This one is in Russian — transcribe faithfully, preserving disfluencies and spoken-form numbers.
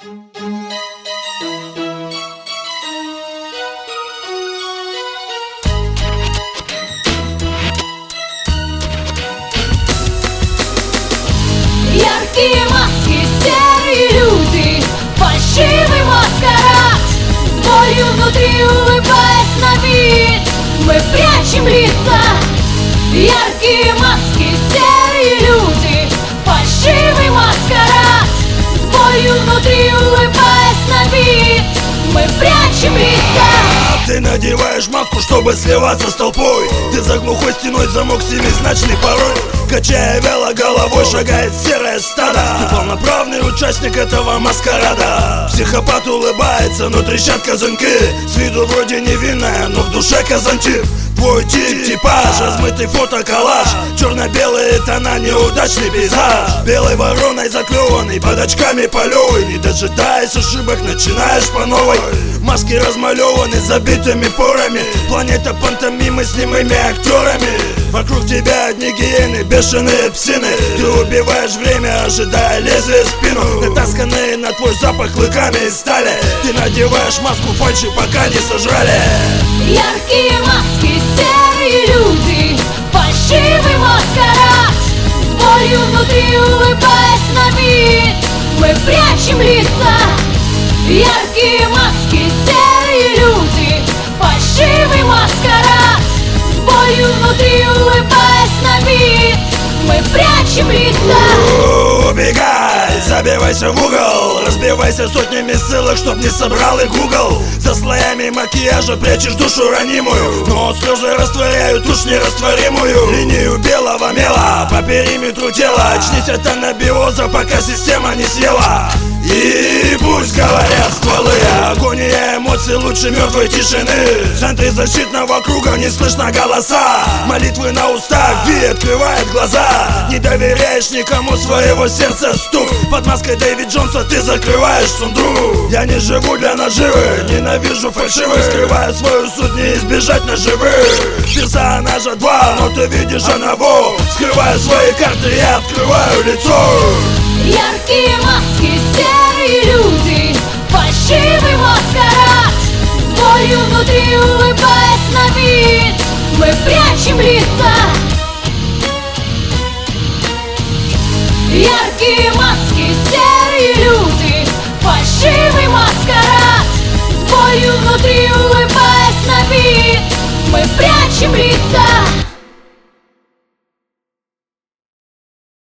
Яркие маски, серые люди, фальшивый маскарад. С болью внутри, улыбаясь на вид, мы прячем лица. Яркие маски, серые люди, фальшивый маскарад. С болью внутри, улыбаясь на вид, мы прячем лица. Ты надеваешь маску, чтобы сливаться с толпой. Ты за глухой стеной, замок семизначный пароль. Качая вяло головой, шагает серое стадо. Ты полноправный участник этого маскарада. Психопат улыбается, но трещат казанки. С виду вроде невинная, но в душе казантип. Твой тип, типаж, размытый фотоколлаж. Черно-белые тона, неудачный пейзаж. Белой вороной заклеванный, под очками полевый. Не дожидаясь ошибок, начинаешь по новой. Маски размалеваны забитыми порами. Планета пантомимы с немыми актерами. Вокруг тебя одни гиены, бешеные псины. Ты убиваешь время, ожидая лезвия в спину. Натасканные на твой запах клыками из стали. Ты надеваешь маску фальши, пока не сожрали. Яркие маски, серые люди, фальшивый маскарад. С болью внутри, улыбаясь на вид, мы прячем лица. Яркие маски, серые люди, фальшивый маскарад. С болью внутри, улыбаясь на вид, мы прячем лица. Убегай, забивайся в угол, разбивайся сотнями ссылок, чтоб не собрал и Google. За слоями макияжа прячешь душу ранимую, но слезы растворяют уж нерастворимую линию белого мела по периметру тела. Очнись от анабиоза, пока система не съела. И пусть говорят стволы, агония эмоций лучше мертвой тишины. В центре защитного круга не слышно голоса. Молитвы на устах, Ви открывает глаза. Не доверяешь никому своего сердца стук. Под маской Дэвид Джонса ты закрываешь сундук. Я не живу для наживы, ненавижу фальшивых. Скрывая свою суть, не избежать наживых. Персонажа два, но ты видишь одного. Скрывая свои карты, я открываю лицо. Яркие маски, серые люди, фальшивый маскарад. С болью внутри, улыбаясь на вид, мы прячем лица. Яркие маски, серые люди, фальшивый маскарад. С болью внутри, улыбаясь на вид, мы прячем лица.